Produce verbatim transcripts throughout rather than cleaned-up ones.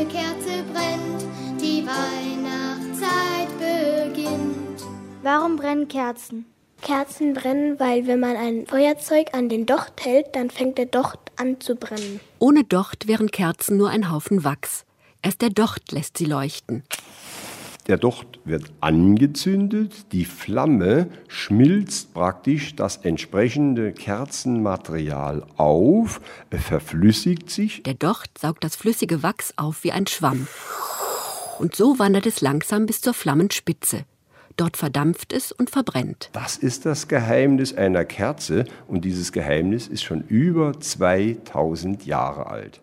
Kerze brennt, die Weihnachtszeit beginnt. Warum brennen Kerzen? Kerzen brennen, weil wenn man ein Feuerzeug an den Docht hält, dann fängt der Docht an zu brennen. Ohne Docht wären Kerzen nur ein Haufen Wachs. Erst der Docht lässt sie leuchten. Der Docht wird angezündet, die Flamme schmilzt praktisch das entsprechende Kerzenmaterial auf, verflüssigt sich. Der Docht saugt das flüssige Wachs auf wie ein Schwamm. Und so wandert es langsam bis zur Flammenspitze. Dort verdampft es und verbrennt. Das ist das Geheimnis einer Kerze und dieses Geheimnis ist schon über zweitausend Jahre alt.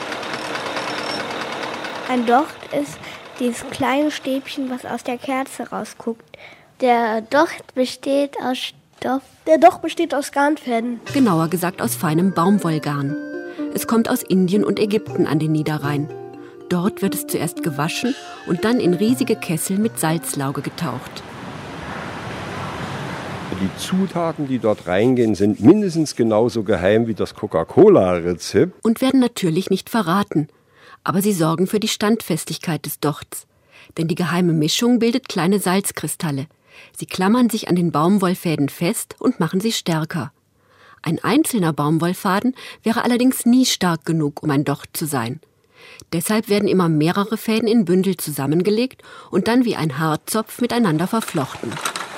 Ein Docht ist dieses kleine Stäbchen, was aus der Kerze rausguckt. Der Docht besteht aus Stoff. Der Docht besteht aus Garnfäden. Genauer gesagt aus feinem Baumwollgarn. Es kommt aus Indien und Ägypten an den Niederrhein. Dort wird es zuerst gewaschen und dann in riesige Kessel mit Salzlauge getaucht. Die Zutaten, die dort reingehen, sind mindestens genauso geheim wie das Coca-Cola-Rezept. Und werden natürlich nicht verraten. Aber sie sorgen für die Standfestigkeit des Dochts. Denn die geheime Mischung bildet kleine Salzkristalle. Sie klammern sich an den Baumwollfäden fest und machen sie stärker. Ein einzelner Baumwollfaden wäre allerdings nie stark genug, um ein Docht zu sein. Deshalb werden immer mehrere Fäden in Bündel zusammengelegt und dann wie ein Haarzopf miteinander verflochten.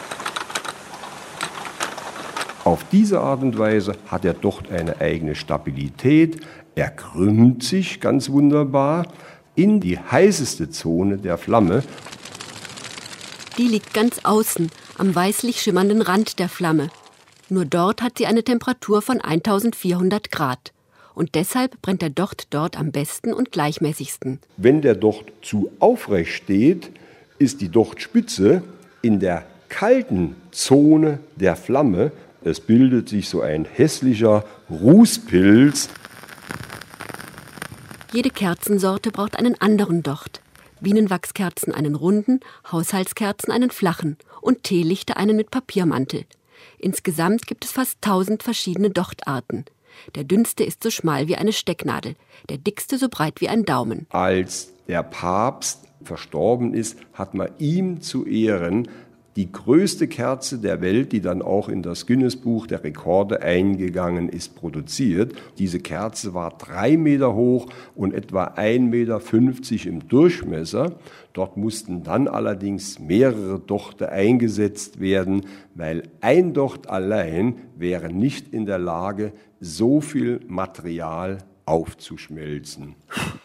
Auf diese Art und Weise hat der Docht eine eigene Stabilität. Er krümmt sich ganz wunderbar in die heißeste Zone der Flamme. Die liegt ganz außen, am weißlich schimmernden Rand der Flamme. Nur dort hat sie eine Temperatur von eintausendvierhundert Grad. Und deshalb brennt der Docht dort am besten und gleichmäßigsten. Wenn der Docht zu aufrecht steht, ist die Dochtspitze in der kalten Zone der Flamme. Es bildet sich so ein hässlicher Rußpilz. Jede Kerzensorte braucht einen anderen Docht. Bienenwachskerzen einen runden, Haushaltskerzen einen flachen und Teelichte einen mit Papiermantel. Insgesamt gibt es fast tausend verschiedene Dochtarten. Der dünnste ist so schmal wie eine Stecknadel, der dickste so breit wie ein Daumen. Als der Papst verstorben ist, hat man ihm zu Ehren die größte Kerze der Welt, die dann auch in das Guinness-Buch der Rekorde eingegangen ist, produziert. Diese Kerze war drei Meter hoch und etwa ein Meter fünfzig im Durchmesser. Dort mussten dann allerdings mehrere Dochte eingesetzt werden, weil ein Docht allein wäre nicht in der Lage, so viel Material aufzuschmelzen.